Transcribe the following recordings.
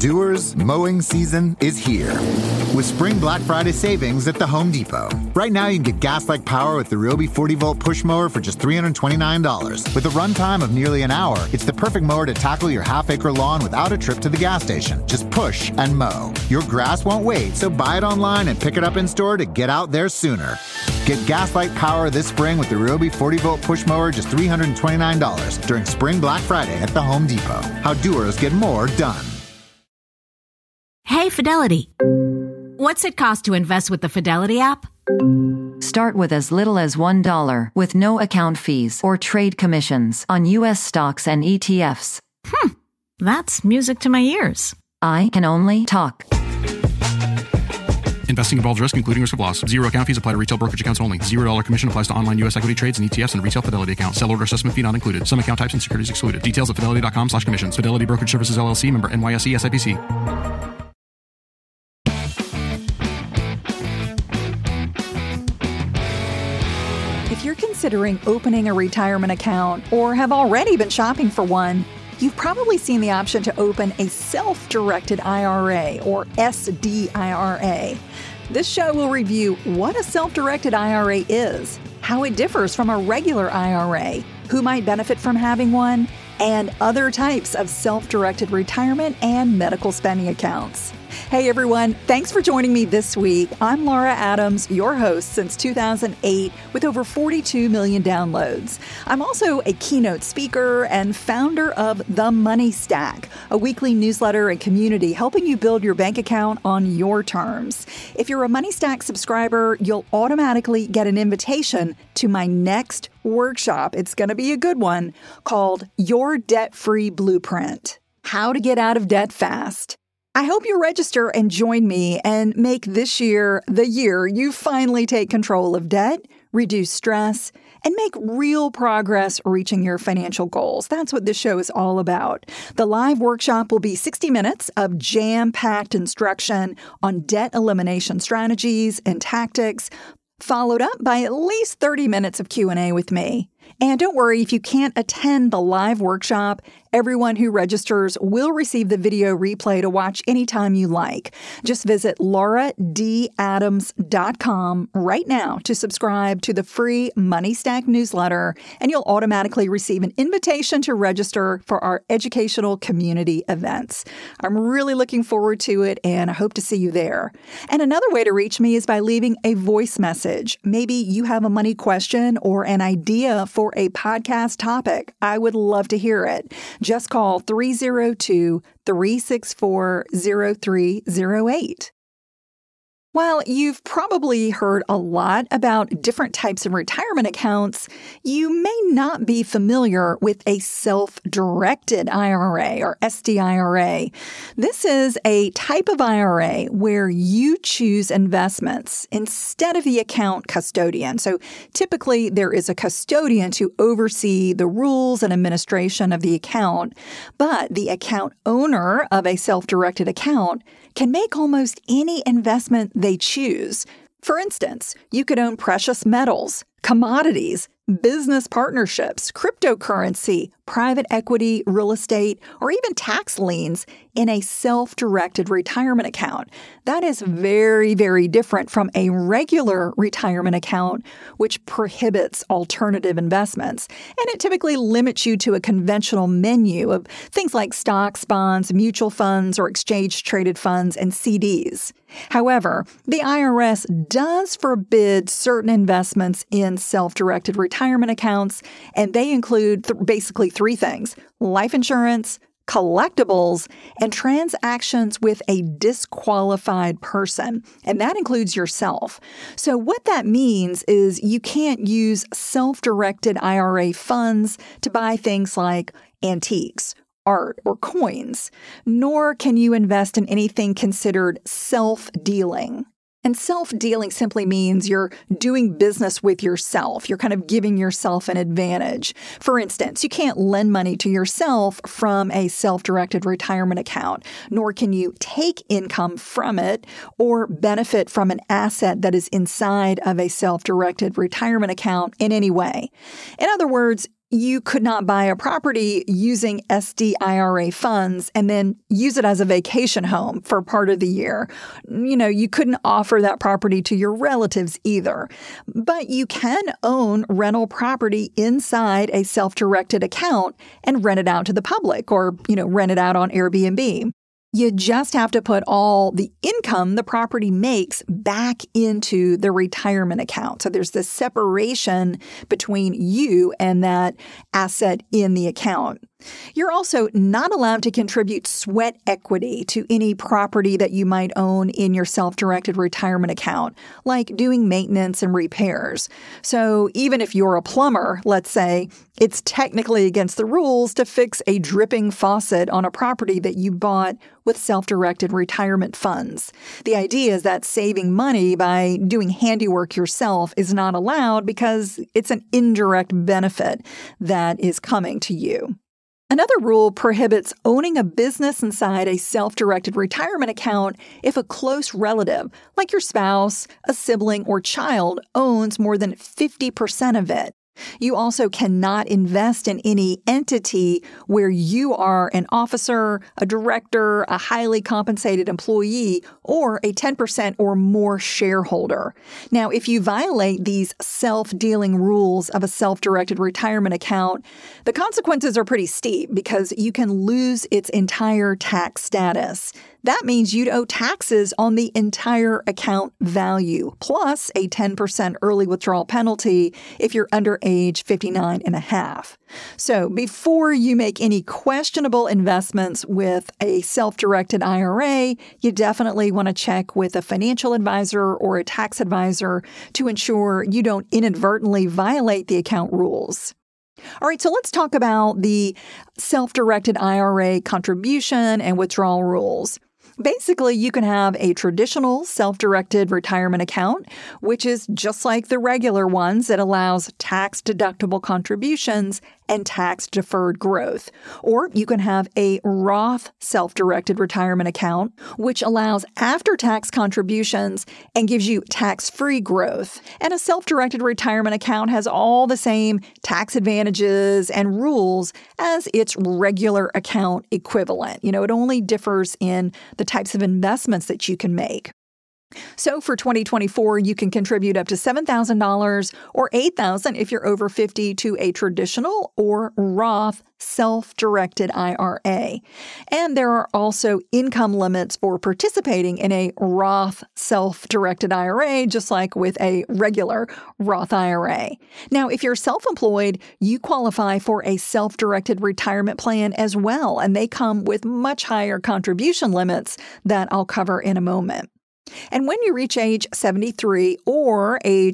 Doers, mowing season is here. With Spring Black Friday savings at the Home Depot. Right now, you can get gas-like power with the Ryobi 40-volt push mower for just $329. With a runtime of nearly an hour, it's the perfect mower to tackle your half-acre lawn without a trip to the gas station. Just push and mow. Your grass won't wait, so buy it online and pick it up in-store to get out there sooner. Get gas-like power this spring with the Ryobi 40-volt push mower just $329 during Spring Black Friday at the Home Depot. How doers get more done. Hey, Fidelity. What's it cost to invest with the Fidelity app? Start with as little as $1 with no account fees or trade commissions on U.S. stocks and ETFs. That's music to my ears. I can only talk. Investing involves risk, including risk of loss. Zero account fees apply to retail brokerage accounts only. $0 commission applies to online U.S. equity trades and ETFs and retail Fidelity account. Sell order assessment fee not included. Some account types and securities excluded. Details at fidelity.com/commissions. Fidelity Brokerage Services, LLC, member NYSE, SIPC. If you're considering opening a retirement account or have already been shopping for one, you've probably seen the option to open a self-directed IRA or SDIRA. This show will review what a self-directed IRA is, how it differs from a regular IRA, who might benefit from having one, and other types of self-directed retirement and medical spending accounts. Hey everyone, thanks for joining me this week. I'm Laura Adams, your host since 2008 with over 42 million downloads. I'm also a keynote speaker and founder of The Money Stack, a weekly newsletter and community helping you build your bank account on your terms. If you're a Money Stack subscriber, you'll automatically get an invitation to my next workshop. It's going to be a good one called Your Debt-Free Blueprint: How to Get Out of Debt Fast. I hope you register and join me and make this year the year you finally take control of debt, reduce stress, and make real progress reaching your financial goals. That's what this show is all about. The live workshop will be 60 minutes of jam-packed instruction on debt elimination strategies and tactics, followed up by at least 30 minutes of Q&A with me. And don't worry, if you can't attend the live workshop, everyone who registers will receive the video replay to watch anytime you like. Just visit lauradadams.com right now to subscribe to the free Money Stack newsletter, and you'll automatically receive an invitation to register for our educational community events. I'm really looking forward to it, and I hope to see you there. And another way to reach me is by leaving a voice message. Maybe you have a money question or an idea for a podcast topic. I would love to hear it. Just call 302-364-0308. While you've probably heard a lot about different types of retirement accounts, you may not be familiar with a self-directed IRA or SDIRA. This is a type of IRA where you choose investments instead of the account custodian. So typically there is a custodian to oversee the rules and administration of the account, but the account owner of a self-directed account can make almost any investment they choose. For instance, you could own precious metals, commodities, business partnerships, cryptocurrency, private equity, real estate, or even tax liens in a self-directed retirement account. That is very, very different from a regular retirement account, which prohibits alternative investments. And it typically limits you to a conventional menu of things like stocks, bonds, mutual funds, or exchange-traded funds and CDs. However, the IRS does forbid certain investments in self-directed retirement accounts, and they include basically three things: life insurance, collectibles, and transactions with a disqualified person. And that includes yourself. So what that means is you can't use self-directed IRA funds to buy things like antiques, art, or coins, nor can you invest in anything considered self-dealing. And self-dealing simply means you're doing business with yourself. You're kind of giving yourself an advantage. For instance, you can't lend money to yourself from a self-directed retirement account, nor can you take income from it or benefit from an asset that is inside of a self-directed retirement account in any way. In other words, you could not buy a property using SDIRA funds and then use it as a vacation home for part of the year. You couldn't offer that property to your relatives either. But you can own rental property inside a self-directed account and rent it out to the public or, rent it out on Airbnb. You just have to put all the income the property makes back into the retirement account. So there's this separation between you and that asset in the account. You're also not allowed to contribute sweat equity to any property that you might own in your self-directed retirement account, like doing maintenance and repairs. So even if you're a plumber, let's say, it's technically against the rules to fix a dripping faucet on a property that you bought with self-directed retirement funds. The idea is that saving money by doing handiwork yourself is not allowed because it's an indirect benefit that is coming to you. Another rule prohibits owning a business inside a self-directed retirement account if a close relative, like your spouse, a sibling, or child, owns more than 50% of it. You also cannot invest in any entity where you are an officer, a director, a highly compensated employee, or a 10% or more shareholder. Now, if you violate these self-dealing rules of a self-directed retirement account, the consequences are pretty steep because you can lose its entire tax status. That means you'd owe taxes on the entire account value, plus a 10% early withdrawal penalty if you're under age 59 and a half. So before you make any questionable investments with a self-directed IRA, you definitely want to check with a financial advisor or a tax advisor to ensure you don't inadvertently violate the account rules. All right, so let's talk about the self-directed IRA contribution and withdrawal rules. Basically, you can have a traditional self-directed retirement account, which is just like the regular ones that allows tax-deductible contributions and tax-deferred growth. Or you can have a Roth self-directed retirement account, which allows after-tax contributions and gives you tax-free growth. And a self-directed retirement account has all the same tax advantages and rules as its regular account equivalent. It only differs in the types of investments that you can make. So for 2024, you can contribute up to $7,000 or $8,000 if you're over 50 to a traditional or Roth self-directed IRA. And there are also income limits for participating in a Roth self-directed IRA, just like with a regular Roth IRA. Now, if you're self-employed, you qualify for a self-directed retirement plan as well, and they come with much higher contribution limits that I'll cover in a moment. And when you reach age 73 or age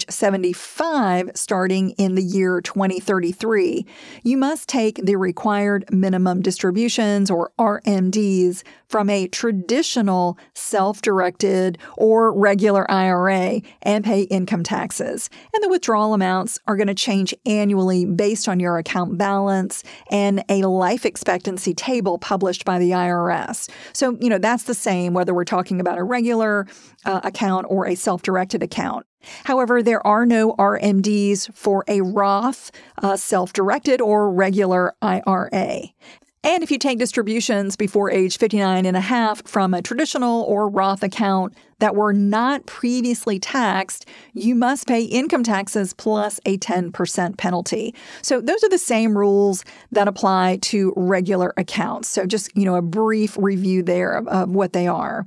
75, starting in the year 2033, you must take the required minimum distributions, or RMDs, from a traditional self-directed or regular IRA and pay income taxes. And the withdrawal amounts are going to change annually based on your account balance and a life expectancy table published by the IRS. So, that's the same whether we're talking about a regular account or a self-directed account. However, there are no RMDs for a Roth, self-directed, or regular IRA. And if you take distributions before age 59 and a half from a traditional or Roth account that were not previously taxed, you must pay income taxes plus a 10% penalty. So those are the same rules that apply to regular accounts. So just, a brief review there of what they are.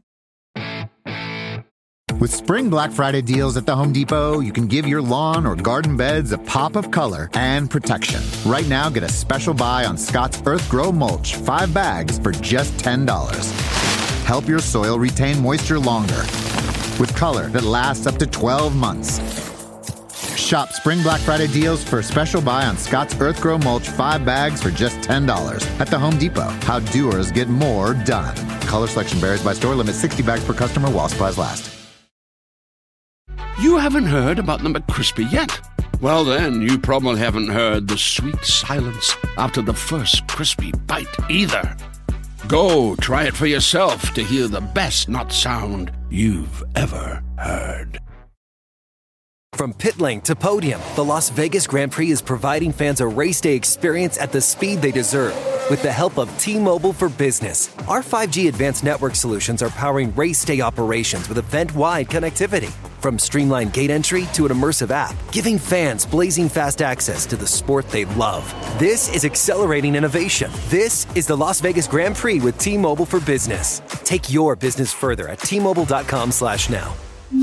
With Spring Black Friday deals at the Home Depot, you can give your lawn or garden beds a pop of color and protection. Right now, get a special buy on Scott's Earth Grow Mulch, 5 bags for just $10. Help your soil retain moisture longer with color that lasts up to 12 months. Shop Spring Black Friday deals for a special buy on Scott's Earth Grow Mulch, 5 bags for just $10 at the Home Depot. How doers get more done. Color selection varies by store. Limit 60 bags per customer while supplies last. You haven't heard about the McCrispy yet? Well, then, you probably haven't heard the sweet silence after the first crispy bite either. Go try it for yourself to hear the best nut sound you've ever heard. From pit lane to podium, the Las Vegas Grand Prix is providing fans a race day experience at the speed they deserve. With the help of T-Mobile for Business, our 5G advanced network solutions are powering race day operations with event-wide connectivity. From streamlined gate entry to an immersive app, giving fans blazing fast access to the sport they love. This is accelerating innovation. This is the Las Vegas Grand Prix with T-Mobile for Business. Take your business further at T-Mobile.com/now.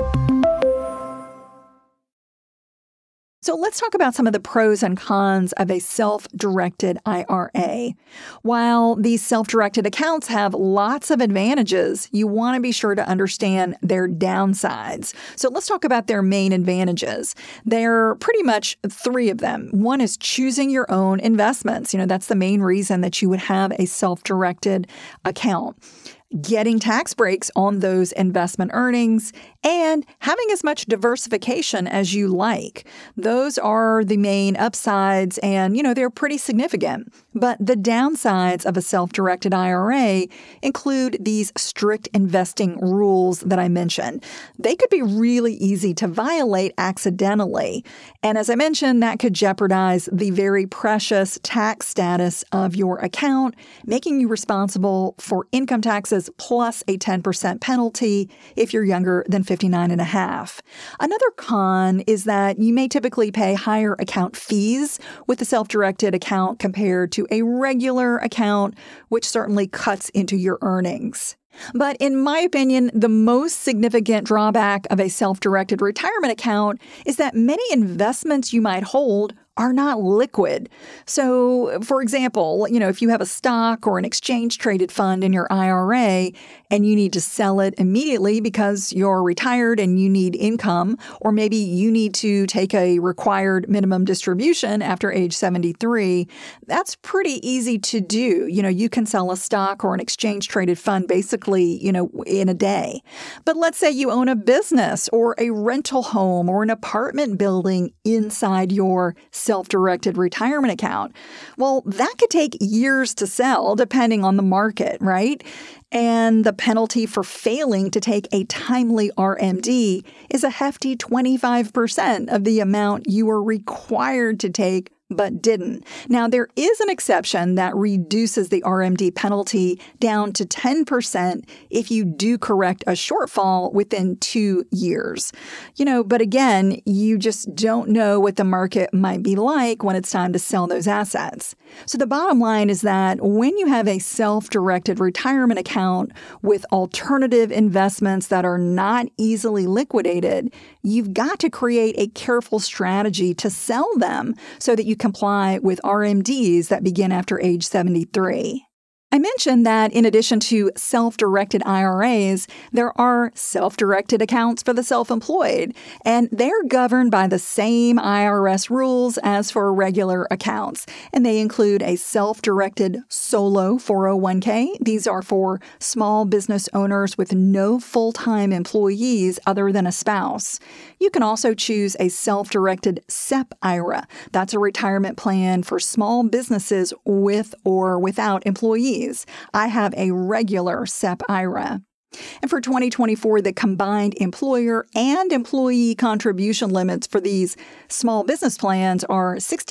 So let's talk about some of the pros and cons of a self-directed IRA. While these self-directed accounts have lots of advantages, you want to be sure to understand their downsides. So let's talk about their main advantages. There are pretty much three of them. One is choosing your own investments. That's the main reason that you would have a self-directed account. Getting tax breaks on those investment earnings, and having as much diversification as you like. Those are the main upsides, and, they're pretty significant. But the downsides of a self-directed IRA include these strict investing rules that I mentioned. They could be really easy to violate accidentally. And as I mentioned, that could jeopardize the very precious tax status of your account, making you responsible for income taxes plus a 10% penalty if you're younger than 59 and a half. Another con is that you may typically pay higher account fees with a self-directed account compared to a regular account, which certainly cuts into your earnings. But in my opinion, the most significant drawback of a self-directed retirement account is that many investments you might hold are not liquid. So, for example, if you have a stock or an exchange-traded fund in your IRA and you need to sell it immediately because you're retired and you need income, or maybe you need to take a required minimum distribution after age 73, that's pretty easy to do. You can sell a stock or an exchange-traded fund basically, in a day. But let's say you own a business or a rental home or an apartment building inside your self-directed retirement account. Well, that could take years to sell depending on the market, right? And the penalty for failing to take a timely RMD is a hefty 25% of the amount you were required to take but didn't. Now, there is an exception that reduces the RMD penalty down to 10% if you do correct a shortfall within 2 years. But again, you just don't know what the market might be like when it's time to sell those assets. So the bottom line is that when you have a self-directed retirement account with alternative investments that are not easily liquidated, you've got to create a careful strategy to sell them so that you comply with RMDs that begin after age 73. I mentioned that in addition to self-directed IRAs, there are self-directed accounts for the self-employed, and they're governed by the same IRS rules as for regular accounts. And they include a self-directed solo 401k. These are for small business owners with no full-time employees other than a spouse. You can also choose a self-directed SEP IRA. That's a retirement plan for small businesses with or without employees. I have a regular SEP IRA. And for 2024, the combined employer and employee contribution limits for these small business plans are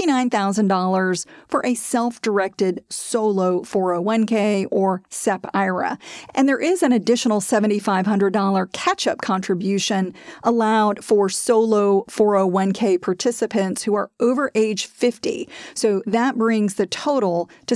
$69,000 for a self-directed solo 401k or SEP IRA. And there is an additional $7,500 catch-up contribution allowed for solo 401k participants who are over age 50. So that brings the total to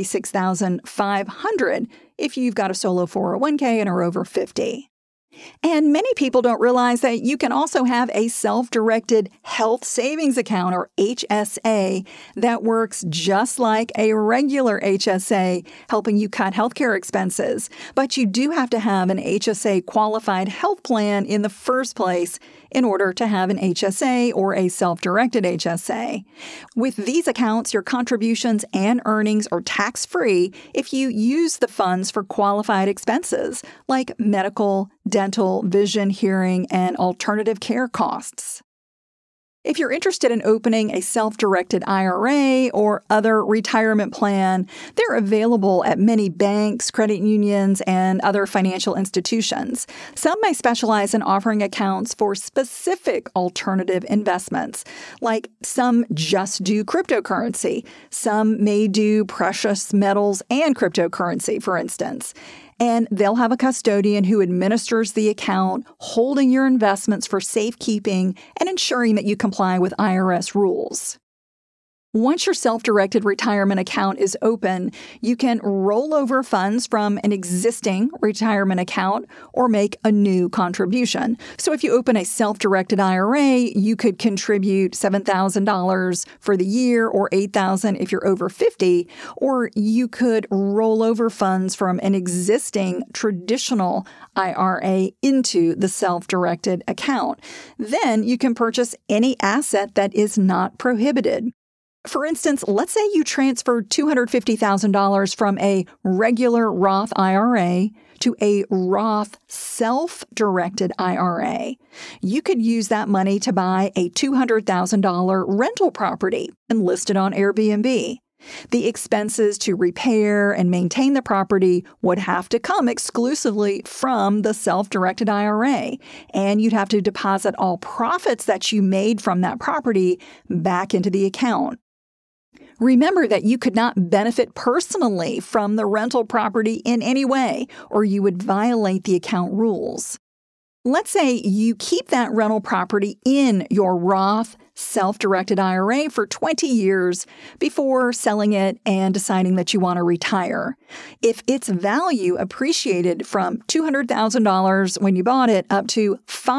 $76,500 if you've got a solo 401k and are over 50. And many people don't realize that you can also have a self-directed health savings account, or HSA, that works just like a regular HSA, helping you cut healthcare expenses. But you do have to have an HSA qualified health plan in the first place in order to have an HSA or a self-directed HSA. With these accounts, your contributions and earnings are tax-free if you use the funds for qualified expenses like medical, dental, vision, hearing, and alternative care costs. If you're interested in opening a self-directed IRA or other retirement plan, they're available at many banks, credit unions, and other financial institutions. Some may specialize in offering accounts for specific alternative investments, like some just do cryptocurrency. Some may do precious metals and cryptocurrency, for instance. And they'll have a custodian who administers the account, holding your investments for safekeeping and ensuring that you comply with IRS rules. Once your self-directed retirement account is open, you can roll over funds from an existing retirement account or make a new contribution. So if you open a self-directed IRA, you could contribute $7,000 for the year or $8,000 if you're over 50, or you could roll over funds from an existing traditional IRA into the self-directed account. Then you can purchase any asset that is not prohibited. For instance, let's say you transferred $250,000 from a regular Roth IRA to a Roth self-directed IRA. You could use that money to buy a $200,000 rental property and list it on Airbnb. The expenses to repair and maintain the property would have to come exclusively from the self-directed IRA, and you'd have to deposit all profits that you made from that property back into the account. Remember that you could not benefit personally from the rental property in any way, or you would violate the account rules. Let's say you keep that rental property in your Roth self-directed IRA for 20 years before selling it and deciding that you want to retire. If its value appreciated from $200,000 when you bought it up to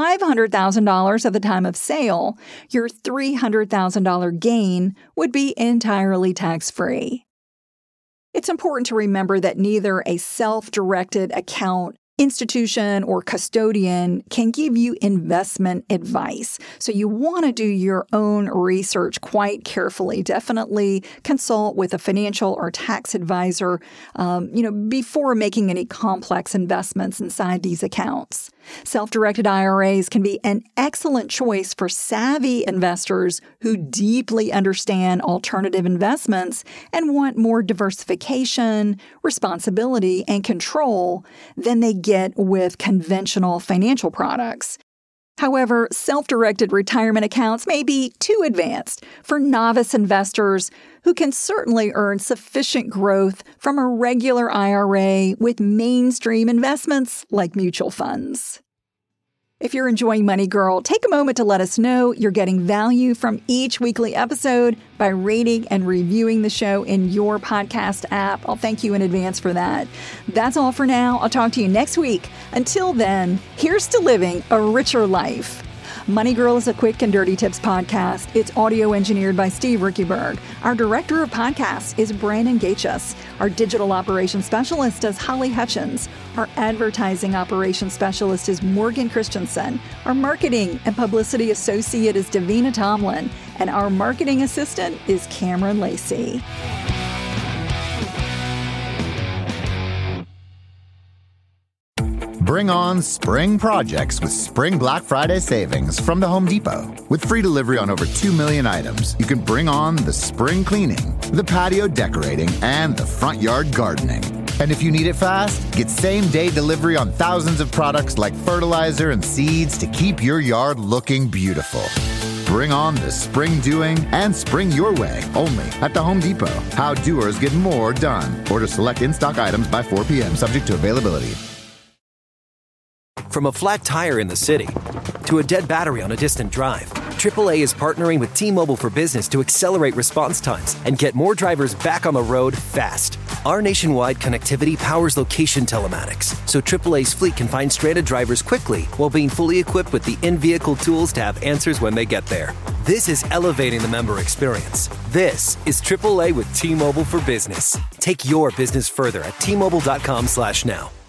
$500,000 at the time of sale, your $300,000 gain would be entirely tax-free. It's important to remember that neither a self-directed account, institution, or custodian can give you investment advice. So you want to do your own research quite carefully. Definitely consult with a financial or tax advisor, before making any complex investments inside these accounts. Self-directed IRAs can be an excellent choice for savvy investors who deeply understand alternative investments and want more diversification, responsibility, and control than they get with conventional financial products. However, self-directed retirement accounts may be too advanced for novice investors who can certainly earn sufficient growth from a regular IRA with mainstream investments like mutual funds. If you're enjoying Money Girl, take a moment to let us know you're getting value from each weekly episode by rating and reviewing the show in your podcast app. I'll thank you in advance for that. That's all for now. I'll talk to you next week. Until then, here's to living a richer life. Money Girl is a quick and dirty tips podcast. It's audio engineered by Steve Rickeberg. Our director of podcasts is Brandon Gachus. Our digital operations specialist is Holly Hutchins. Our advertising operations specialist is Morgan Christensen. Our marketing and publicity associate is Davina Tomlin. And our marketing assistant is Cameron Lacey. Bring on spring projects with Spring Black Friday savings from the Home Depot. With free delivery on over 2 million items, you can bring on the spring cleaning, the patio decorating, and the front yard gardening. And if you need it fast, get same-day delivery on thousands of products like fertilizer and seeds to keep your yard looking beautiful. Bring on the spring doing and spring your way only at the Home Depot. How doers get more done. Order select in-stock items by 4 p.m. subject to availability. From a flat tire in the city to a dead battery on a distant drive, AAA is partnering with T-Mobile for Business to accelerate response times and get more drivers back on the road fast. Our nationwide connectivity powers location telematics, so AAA's fleet can find stranded drivers quickly while being fully equipped with the in-vehicle tools to have answers when they get there. This is elevating the member experience. This is AAA with T-Mobile for Business. Take your business further at T-Mobile.com/now.